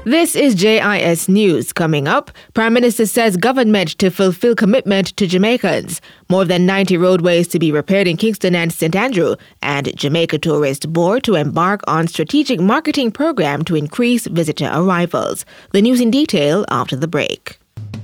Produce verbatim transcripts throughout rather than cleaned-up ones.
This is J I S News. Coming up, Prime Minister says government to fulfill commitment to Jamaicans. More than ninety roadways to be repaired in Kingston and Saint Andrew. And Jamaica Tourist Board to embark on strategic marketing program to increase visitor arrivals. The news in detail after the break.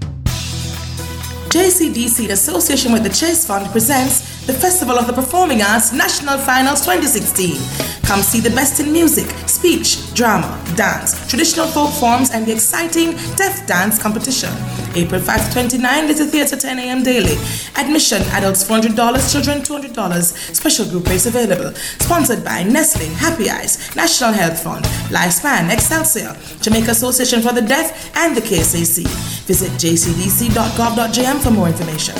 J C D C, in association with the Chase Fund, presents the Festival of the Performing Arts National Finals twenty sixteen. Come see the best in music, speech, drama, dance, traditional folk forms, and the exciting Deaf Dance competition. April fifth to twenty-ninth, Little Theatre, ten a.m. daily. Admission, adults four hundred dollars, children two hundred dollars. Special group rates available. Sponsored by Nestle, Happy Eyes, National Health Fund, Lifespan, Excelsior, Jamaica Association for the Deaf, and the K C C. Visit j c d c dot gov dot j m for more information.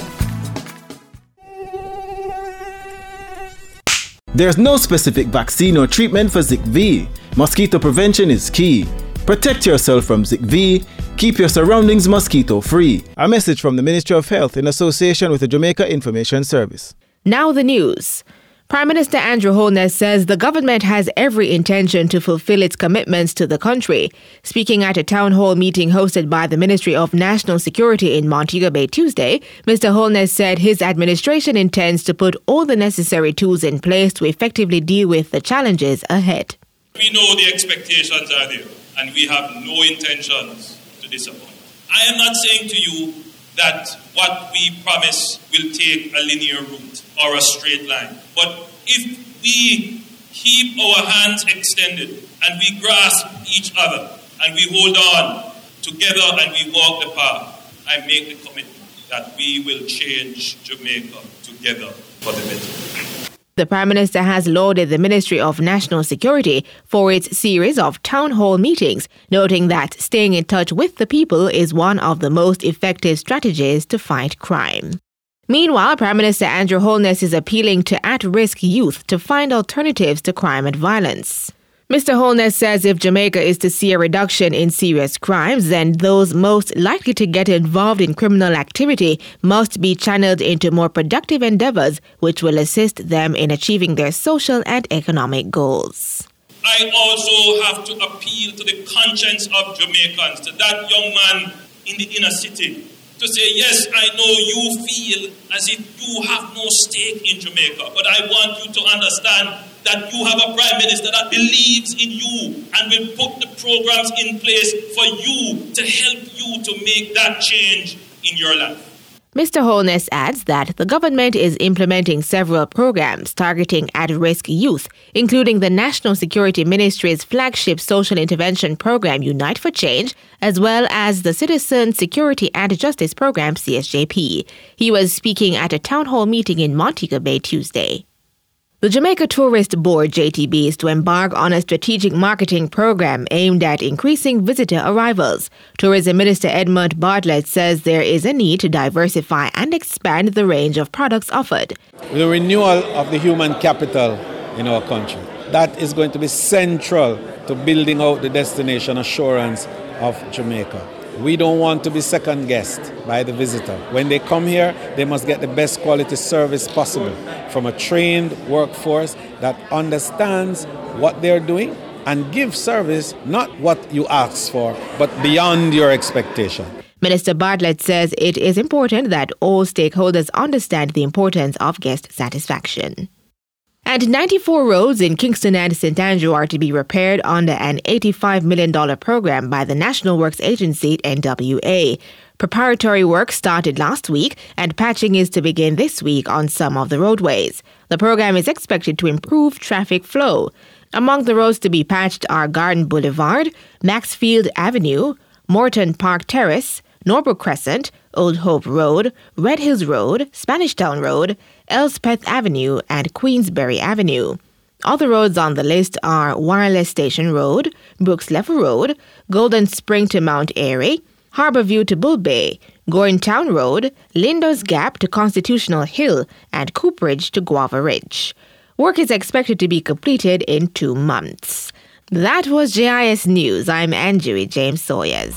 There's no specific vaccine or treatment for Zika V. Mosquito prevention is key. Protect yourself from Zika V. Keep your surroundings mosquito-free. A message from the Ministry of Health in association with the Jamaica Information Service. Now the news. Prime Minister Andrew Holness says the government has every intention to fulfill its commitments to the country. Speaking at a town hall meeting hosted by the Ministry of National Security in Montego Bay Tuesday, Mister Holness said his administration intends to put all the necessary tools in place to effectively deal with the challenges ahead. We know the expectations are there, and we have no intentions to disappoint. I am not saying to you that what we promise will take a linear route or a straight line. But if we keep our hands extended and we grasp each other and we hold on together and we walk the path, I make the commitment that we will change Jamaica together for the better. The Prime Minister has lauded the Ministry of National Security for its series of town hall meetings, noting that staying in touch with the people is one of the most effective strategies to fight crime. Meanwhile, Prime Minister Andrew Holness is appealing to at-risk youth to find alternatives to crime and violence. Mister Holness says if Jamaica is to see a reduction in serious crimes, then those most likely to get involved in criminal activity must be channeled into more productive endeavors which will assist them in achieving their social and economic goals. I also have to appeal to the conscience of Jamaicans, to that young man in the inner city, to say, yes, I know you feel as if you have no stake in Jamaica, but I want you to understand that you have a Prime Minister that believes in you and will put the programs in place for you to help you to make that change in your life. Mister Holness adds that the government is implementing several programs targeting at-risk youth, including the National Security Ministry's flagship social intervention program Unite for Change, as well as the Citizen Security and Justice Program C S J P. He was speaking at a town hall meeting in Montego Bay Tuesday. The Jamaica Tourist Board, J T B, is to embark on a strategic marketing program aimed at increasing visitor arrivals. Tourism Minister Edmund Bartlett says there is a need to diversify and expand the range of products offered. The renewal of the human capital in our country, that is going to be central to building out the destination assurance of Jamaica. We don't want to be second-guessed by the visitor. When they come here, they must get the best quality service possible from a trained workforce that understands what they're doing and give service, not what you ask for, but beyond your expectation. Minister Bartlett says it is important that all stakeholders understand the importance of guest satisfaction. And ninety-four roads in Kingston and Saint Andrew are to be repaired under an eighty-five million dollars program by the National Works Agency, N W A. Preparatory work started last week, and patching is to begin this week on some of the roadways. The program is expected to improve traffic flow. Among the roads to be patched are Garden Boulevard, Maxfield Avenue, Morton Park Terrace, Norbrook Crescent, Old Hope Road, Red Hills Road, Spanish Town Road, Elspeth Avenue, and Queensberry Avenue. Other roads on the list are Wireless Station Road, Brooks Level Road, Golden Spring to Mount Airy, Harbourview to Bull Bay, Goring Town Road, Lindo's Gap to Constitutional Hill, and Cooperage to Guava Ridge. Work is expected to be completed in two months. That was J I S News. I'm Angie James Sawyers.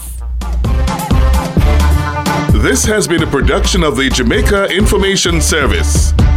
This has been a production of the Jamaica Information Service.